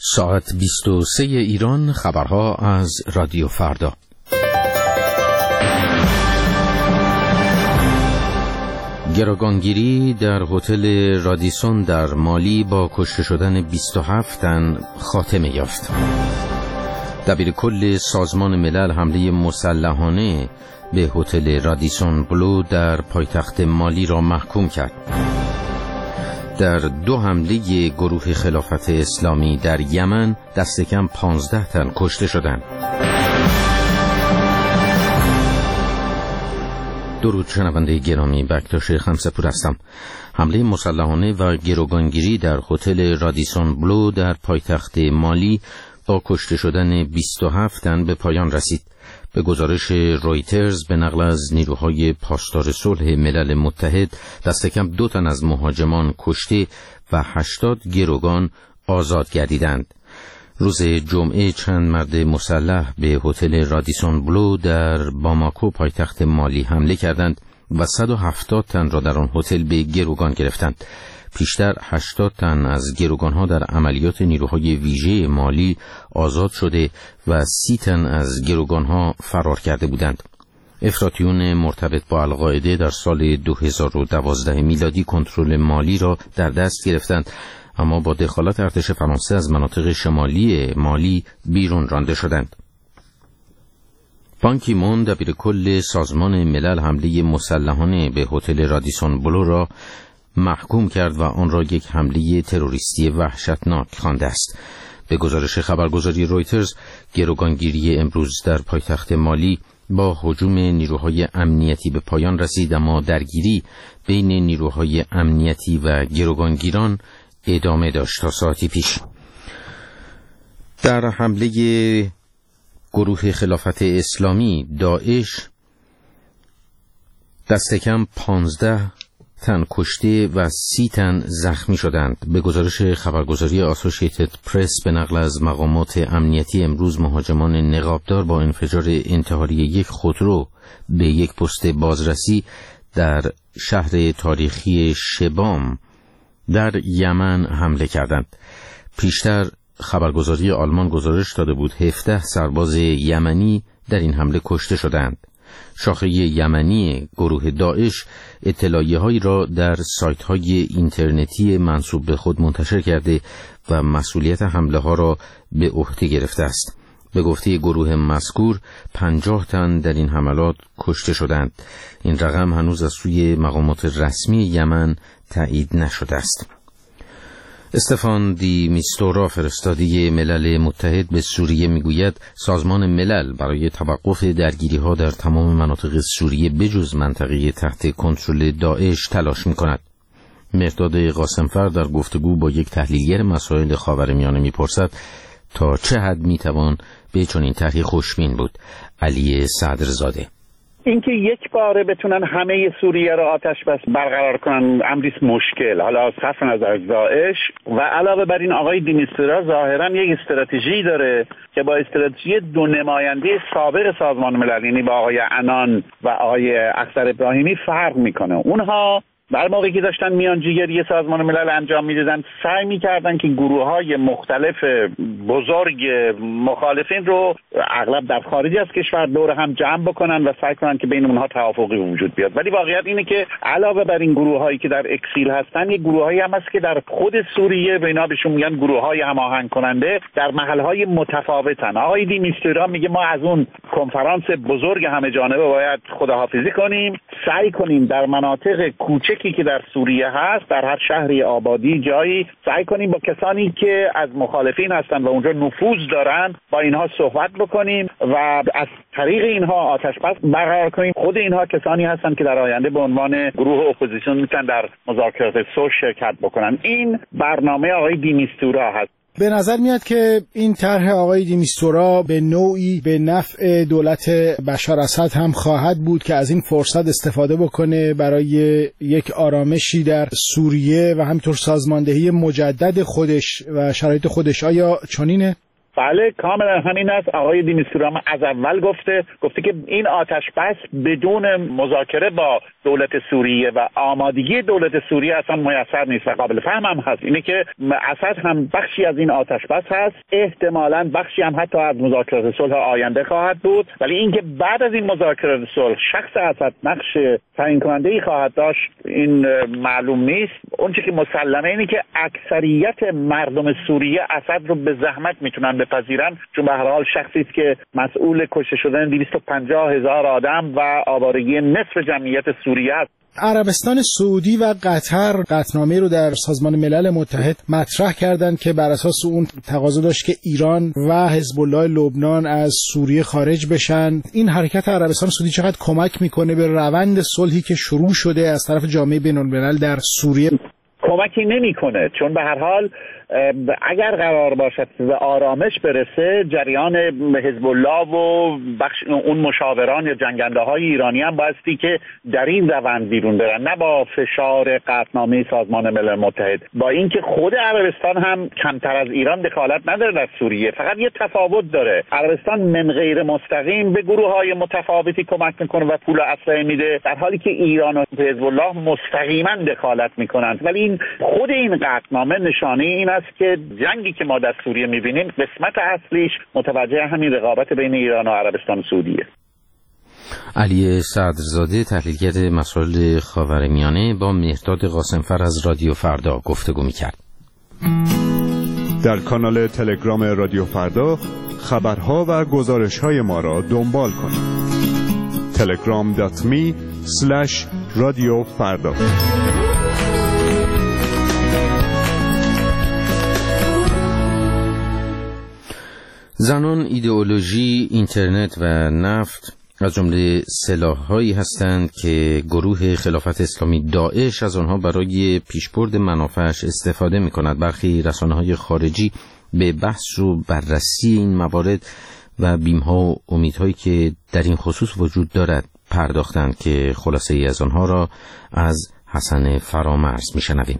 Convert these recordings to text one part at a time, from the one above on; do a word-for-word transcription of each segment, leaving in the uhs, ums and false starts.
ساعت بیست و سه ایران، خبرها از رادیو فردا. گروگانگیری در هتل رادیسون در مالی با کشته شدن بیست و هفت تن خاتمه یافت. دبیر کل سازمان ملل حمله مسلحانه به هتل رادیسون بلو در پایتخت مالی را محکوم کرد. در دو حمله گروه خلافت اسلامی در یمن دست کم پانزده تن کشته شدند. درود شنونده گرامی، بکتاش خمسپور هستم. حمله مسلحانه و گروگانگیری در هتل رادیسون بلو در پایتخت مالی با کشته شدن بیست و هفت تن به پایان رسید. به گزارش رویترز به نقل از نیروهای پاسدار صلح ملل متحد، دست کم دو تن از مهاجمان کشته و هشتاد گروگان آزاد گردیدند. روز جمعه چند مرد مسلح به هتل رادیسون بلو در باماکو پایتخت مالی حمله کردند و صد و هفتاد تن را در آن هتل به گروگان گرفتند. پیشتر هشتاد تن از گروگانها در عملیات نیروهای ویژه مالی آزاد شده و سی تن از گروگانها فرار کرده بودند. افراطیون مرتبط با القاعده در سال دو هزار و دوازده میلادی کنترل مالی را در دست گرفتند، اما با دخالت ارتش فرانسه از مناطق شمالی مالی بیرون رانده شدند. بان کی مون دبیر کل سازمان ملل حمله مسلحانه به هتل رادیسون بلو را محکوم کرد و آن را یک حمله تروریستی وحشتناک خوانده است. به گزارش خبرگزاری رویترز، گروگانگیری امروز در پایتخت مالی با هجوم نیروهای امنیتی به پایان رسید، اما درگیری بین نیروهای امنیتی و گروگانگیران ادامه داشت تا ساعتی پیش. در حمله گروه خلافت اسلامی داعش دست کم پانزده تن کشته و سی تن زخمی شدند. به گزارش خبرگزاری آسوشیتد پرس به نقل از مقامات امنیتی، امروز مهاجمان نقابدار با انفجار انتحاری یک خودرو به یک پست بازرسی در شهر تاریخی شبام در یمن حمله کردند. پیشتر خبرگزاری آلمان گزارش داده بود هفده سرباز یمنی در این حمله کشته شدند. شاخه یمنی گروه داعش اطلاعیه‌هایی را در سایت‌های اینترنتی منسوب به خود منتشر کرده و مسئولیت حمله ها را به عهده گرفته است. به گفته گروه مذکور پنجاه تن در این حملات کشته شدند. این رقم هنوز از سوی مقامات رسمی یمن تایید نشده است. استفان دی میستورا، فرستاده ملل متحد به سوریه، میگوید سازمان ملل برای توقف درگیری‌ها در تمام مناطق سوریه بجز منطقه تحت کنترل داعش تلاش می‌کند. مرداد قاسمفر در گفتگو با یک تحلیلگر مسائل خاورمیانه می‌پرسد تا چه حد می‌توان به چنین طرحی خوشبین بود. علی صدرزاده: اینکه یک باره بتونن همه سوریه را آتش بس برقرار کنن امریست مشکل، حالا از صرف نظر داعش. و علاوه بر این آقای دیمیستورا ظاهرا یک استراتژی داره که با استراتژی دو نماینده سابق سازمان ملل، یعنی با آقای عنان و آقای اختر ابراهیمی فرق میکنه. اونها در موقعی که داشتن میانجیگری سازمان ملل انجام میدادن سعی میکردن که گروه‌های مختلف بزرگ مخالفین رو اغلب در خارج از کشور دور هم جمع بکنن و سعی کنن که بین اونها توافقی وجود بیاد. ولی واقعیت اینه که علاوه بر این گروه‌هایی که در اکسیل هستن، یک گروه‌هایی هم هست که در خود سوریه به اینا بهشون میگن گروه‌های هماهنگ کننده در محل‌های متفاوتن. آقای دیمیستورا میگه ما از اون کنفرانس بزرگ همه جانبه باید خداحافظی کنیم، سعی کنیم در مناطق کوچک که در سوریه هست، در هر شهری آبادی جایی، سعی کنیم با کسانی که از مخالفین هستن و اونجا نفوذ دارن با اینها صحبت بکنیم و از طریق اینها آتش بس برقرار کنیم. خود اینها کسانی هستن که در آینده به عنوان گروه اپوزیسیون میتونن در مذاکرات صلح شرکت بکنن. این برنامه آقای دیمیستورا هست. به نظر میاد که این طرح آقای دیمیستورا به نوعی به نفع دولت بشار اسد هم خواهد بود که از این فرصت استفاده بکنه برای یک آرامشی در سوریه و همینطور سازماندهی مجدد خودش و شرایط خودش. آیا چنینه؟ بله کاملا همین است. آقای دیمیستورا از اول گفته گفته که این آتش بس بدون مذاکره با دولت سوریه و آمادگی دولت سوریه اصلا میسر نیست و قابل فهم هم هست. اینه که اسد هم بخشی از این آتش بس هست، احتمالاً بخشی هم حتی از مذاکرات صلح آینده خواهد بود، ولی اینکه بعد از این مذاکرات صلح شخص اسد نقش تعیین کننده ای خواهد داشت این معلوم نیست. اون چیزی که مسلمه اینه که اکثریت مردم سوریه اسد رو به زحمت میتونن بپذیرن، چون به هر حال شخصی است که مسئول کشته شدن دویست و پنجاه هزار آدم و آوارگی نصف جمعیت سوریه است. عربستان سعودی و قطر قطعنامه رو در سازمان ملل متحد مطرح کردند که بر اساس اون تقاضا داشت که ایران و حزب الله لبنان از سوریه خارج بشن. این حرکت عربستان سعودی چقدر کمک میکنه به روند صلحی که شروع شده از طرف جامعه بین‌الملل در سوریه؟ کمکی نمیکنه، چون به هر حال اگر قرار باشد به آرامش برسه، جریان حزب الله و بخش اون مشاوران یا جنگنده های ایرانی هم بایستی که در این روند بیرون برن، نه با فشار قطعنامه سازمان ملل متحد. با اینکه خود عربستان هم کمتر از ایران دخالت نداره در سوریه، فقط یه تفاوت داره. عربستان من غیر مستقیم به گروه های متفاوتی کمک میکنه و پول و اسلحه میده، در حالی که ایران و حزب الله مستقیما دخالت میکنند. ولی این خود این قطعنامه نشانه این است که جنگی که ما در سوریه میبینیم قسمت اصلیش متوجه همین رقابت بین ایران و عربستان سعودیه. علی صدرزاده، تحلیلگر مسائل خاورمیانه، با مهرداد قاسمفر از رادیو فردا گفتگو میکرد. در کانال تلگرام رادیو فردا خبرها و گزارش‌های ما را دنبال کنید. تلگرام دات می اسلش رادیو فردا. زنان، ایدئولوژی، اینترنت و نفت از جمله سلاح‌هایی هستند که گروه خلافت اسلامی داعش از آنها برای پیشبرد منافعش استفاده می‌کند. برخی رسانه‌های خارجی به بحث و بررسی این موارد و بیم‌ها و امیدهایی که در این خصوص وجود دارد پرداختند که خلاصه‌ای از آنها را از حسن فرامرز می‌شنویم.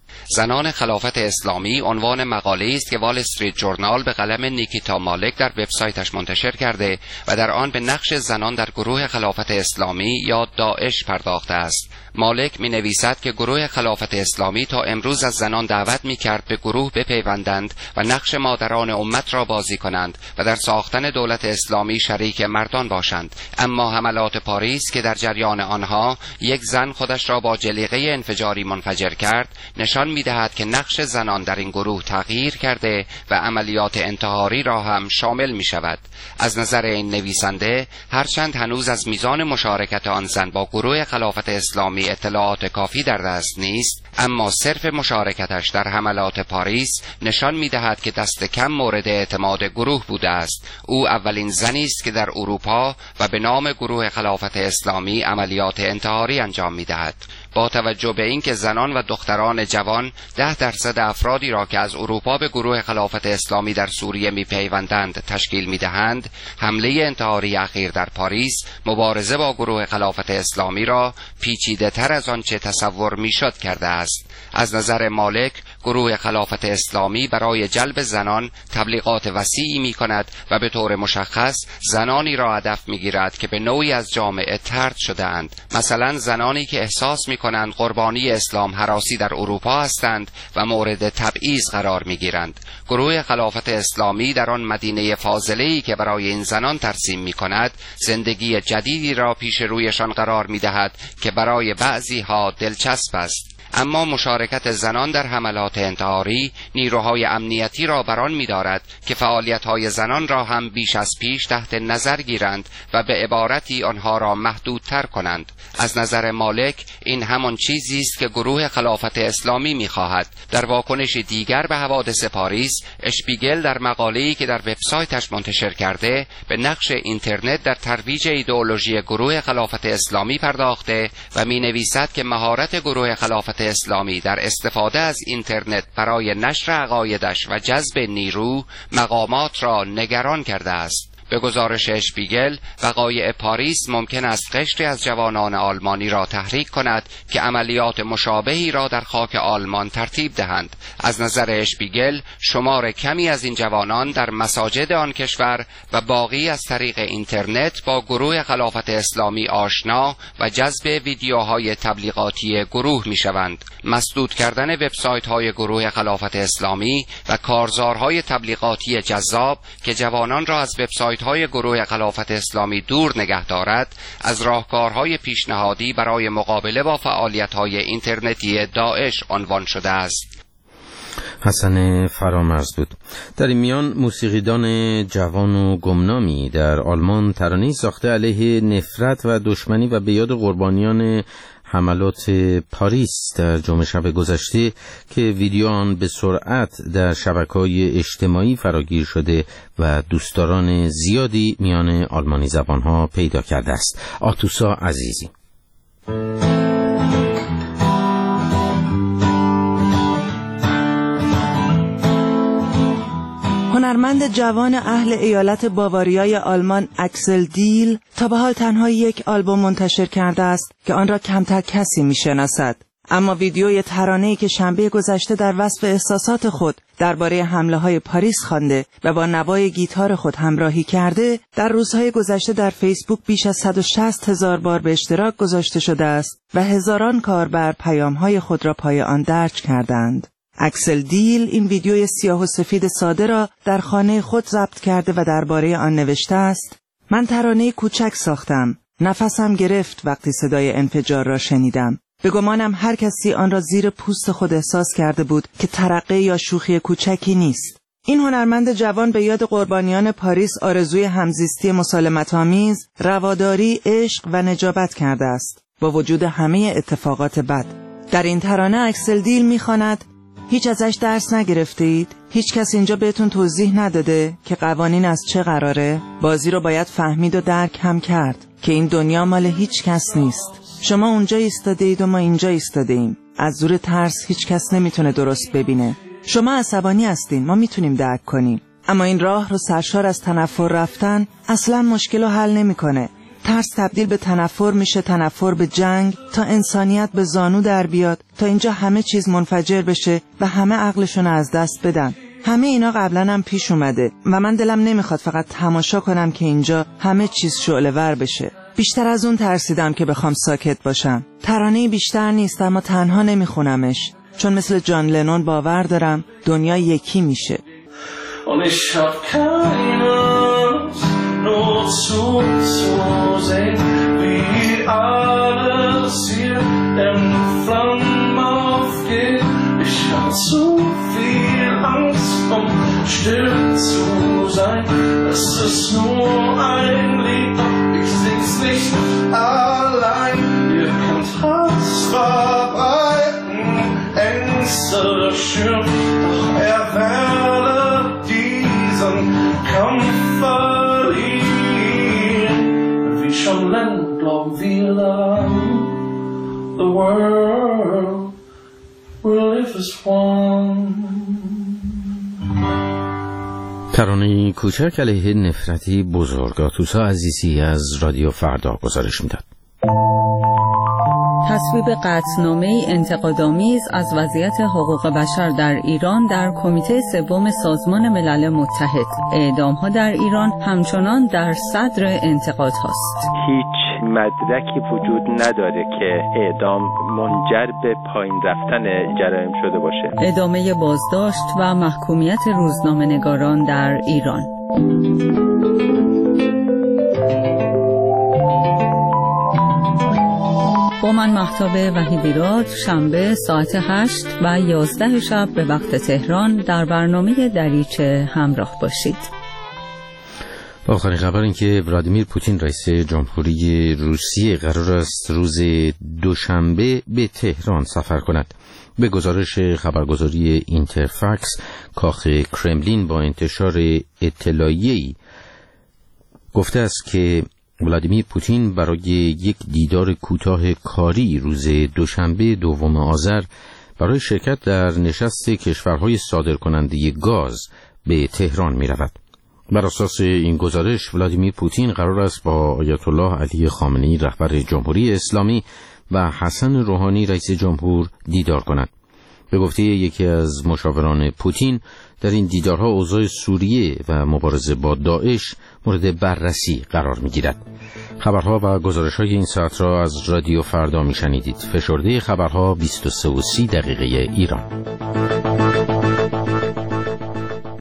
زنان خلافت اسلامی عنوان مقاله است که وال استریت جورنال به قلم نیکیتا مالک در وبسایتش منتشر کرده و در آن به نقش زنان در گروه خلافت اسلامی یا داعش پرداخته است. مالک می نویسد که گروه خلافت اسلامی تا امروز از زنان دعوت می کرد به گروه بپیوندند و نقش مادران امت را بازی کنند و در ساختن دولت اسلامی شریک مردان باشند، اما حملات پاریس که در جریان آنها یک زن خودش را با جلیقه انفجاری منفجر کرد نشان می دهد که نقش زنان در این گروه تغییر کرده و عملیات انتحاری را هم شامل می شود. از نظر این نویسنده، هرچند هنوز از میزان مشارکت آن زن با گروه خلافت اسلامی اطلاعات کافی در دست نیست، اما صرف مشارکتش در حملات پاریس نشان می دهد که دست کم مورد اعتماد گروه بوده است. او اولین زنی است که در اروپا و به نام گروه خلافت اسلامی عملیات انتحاری انجام می دهد. با توجه به اینکه زنان و دختران جوان ده درصد افرادی را که از اروپا به گروه خلافت اسلامی در سوریه می پیوندند تشکیل می دهند، حمله انتحاری اخیر در پاریس مبارزه با گروه خلافت اسلامی را پیچیده تر از آنچه تصور می شد کرده است. از نظر مالک، گروه خلافت اسلامی برای جلب زنان تبلیغات وسیعی می کند و به طور مشخص زنانی را هدف می گیرد که به نوعی از جامعه طرد شده اند، مثلا زنانی که احساس می کنند قربانی اسلام هراسی در اروپا هستند و مورد تبعیض قرار می گیرند. گروه خلافت اسلامی در آن مدینه فاضله‌ای که برای این زنان ترسیم می کند زندگی جدیدی را پیش رویشان قرار می دهد که برای بعضی ها دلچسب است. اما مشارکت زنان در حملات انتحاری نیروهای امنیتی را بران می‌دارد که فعالیت‌های زنان را هم بیش از پیش تحت نظر گیرند و به عبارتی آنها را محدودتر کنند. از نظر مالک این همان چیزی است که گروه خلافت اسلامی می‌خواهد. در واکنش دیگر به حوادث پاریس، اشپیگل در مقاله‌ای که در وبسایتش منتشر کرده به نقش اینترنت در ترویج ایدئولوژی گروه خلافت اسلامی پرداخته و می‌نویسد که مهارت گروه خلافت اسلامی در استفاده از اینترنت برای نشر عقایدش و جذب نیرو مقامات را نگران کرده است. به گزارش اشپیگل وقایع پاریس ممکن است قشری از جوانان آلمانی را تحریک کند که عملیات مشابهی را در خاک آلمان ترتیب دهند. از نظر اشپیگل شمار کمی از این جوانان در مساجد آن کشور و باقی از طریق اینترنت با گروه خلافت اسلامی آشنا و جذب ویدیوهای تبلیغاتی گروه میشوند. مسدود کردن وبسایت‌های گروه خلافت اسلامی و کارزارهای تبلیغاتی جذاب که جوانان را از وبسایت‌های گروه خلافت اسلامی دور نگه دارد از راهکارهای پیشنهادی برای مقابله با فعالیت‌های اینترنتی داعش عنوان شده است. حسن فرامرز بود. در این میان موسیقیدان جوان و گمنامی در آلمان ترانه‌ای ساخته علیه نفرت و دشمنی و به یاد قربانیان حملات پاریس در جمعه شب گذشته که ویدیو آن به سرعت در شبکه‌های اجتماعی فراگیر شده و دوستداران زیادی میان آلمانی زبانها پیدا کرده است. آتوسا عزیزی. هنرمند جوان اهل ایالت باواریای آلمان اکسل دیل تا به حال تنها یک آلبوم منتشر کرده است که آن را کمتر کسی میشناسد. اما ویدیوی ترانه‌ای که شنبه گذشته در وصف احساسات خود درباره حمله‌های پاریس خوانده و با نوای گیتار خود همراهی کرده، در روزهای گذشته در فیسبوک بیش از صد و شصت هزار بار به اشتراک گذاشته شده است و هزاران کاربر پیام‌های خود را پای آن درج کردند. اکسل دیل این ویدیوی سیاه و سفید ساده را در خانه خود ضبط کرده و درباره آن نوشته است: من ترانه کوچک ساختم. نفسم گرفت وقتی صدای انفجار را شنیدم. به گمانم هر کسی آن را زیر پوست خود احساس کرده بود که ترقه یا شوخی کوچکی نیست. این هنرمند جوان به یاد قربانیان پاریس آرزوی همزیستی مسالمت‌آمیز، رواداری، عشق و نجابت کرده است با وجود همه اتفاقات بد. در این ترانه اکسل دیل می‌خواند: هیچ ازش درس نگرفتید؟ هیچ کس اینجا بهتون توضیح نداده که قوانین از چه قراره؟ بازی رو باید فهمید و درک هم کرد که این دنیا مال هیچ کس نیست. شما اونجا ایستاده اید و ما اینجا ایستاده ایم. از زور ترس هیچ کس نمیتونه درست ببینه. شما عصبانی هستین، ما میتونیم درک کنیم. اما این راه رو سرشار از تنفر رفتن اصلا مشکل رو حل نمیکنه. ترس تبدیل به تنفر میشه، تنفر به جنگ، تا انسانیت به زانو در بیاد، تا اینجا همه چیز منفجر بشه و همه عقلشون از دست بدن. همه اینا قبلا هم پیش اومده و من دلم نمیخواد فقط تماشا کنم که اینجا همه چیز شعله ور بشه. بیشتر از اون ترسیدم که بخوام ساکت باشم. ترانه‌ای بیشتر نیست اما تنها nemiخونمش، چون مثل جان لنون باور دارم دنیا یکی میشه. Nur zuzusehen, wie alles hier in Flammen aufgeht. Ich hab zu viel Angst, um still zu sein. Es ist nur ein Lied, ich sing's nicht allein. Ihr könnt Hass verbreiten, Ängste schüren, doch er werde diesen Kampf schon lang glauben wir daran, the world will live as one. ترانه کوچک علیه نفرتی بزرگ. آتوسا عزیزی از رادیو فردا گزارش میداد. تصویب قطعنامه‌ای انتقادآمیز از وضعیت حقوق بشر در ایران در کمیته سوم سازمان ملل متحد. اعدام‌ها در ایران همچنان در صدر انتقاد هاست. هیچ مدرکی وجود نداره که اعدام منجر به پایین رفتن جرایم شده باشه. ادامه بازداشت و محکومیت روزنامه‌نگاران در ایران. با من مهتاب وحیدیراد، شنبه ساعت هشت و یازده شب به وقت تهران در برنامه دریچه همراه باشید. آخرین خبر این که ولادیمیر پوتین رئیس جمهوری روسیه قرار است روز دوشنبه به تهران سفر کند. به گزارش خبرگزاری اینترفکس، کاخ کرملین با انتشار اطلاعیه‌ای گفته است که ولادیمیر پوتین برای یک دیدار کوتاه کاری روز دوشنبه دوم آذر برای شرکت در نشست کشورهای صادرکننده گاز به تهران می رود. بر اساس این گزارش ولادیمیر پوتین قرار است با آیت الله علی خامنه‌ای رهبر جمهوری اسلامی و حسن روحانی رئیس جمهور دیدار کند. به گفته یکی از مشاوران پوتین در این دیدارها اوضاع سوریه و مبارزه با داعش مورد بررسی قرار می‌گیرد. خبرها و گزارش‌های این ساعت را از رادیو فردا می‌شنیدید. فشرده خبرها بیست و سه و سی دقیقه ایران.